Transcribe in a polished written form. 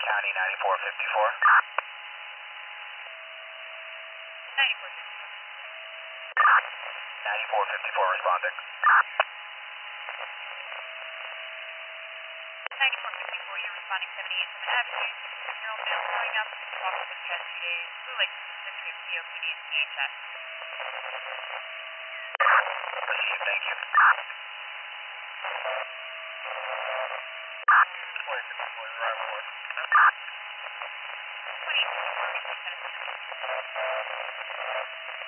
County 9454. 9454 responding. 9454, you're responding 78 Avenue. Girl male showing up. Walking with past 2 days. Blue Lake District COPD and PHS. Received, thank you. 2054, arrival order. 2854,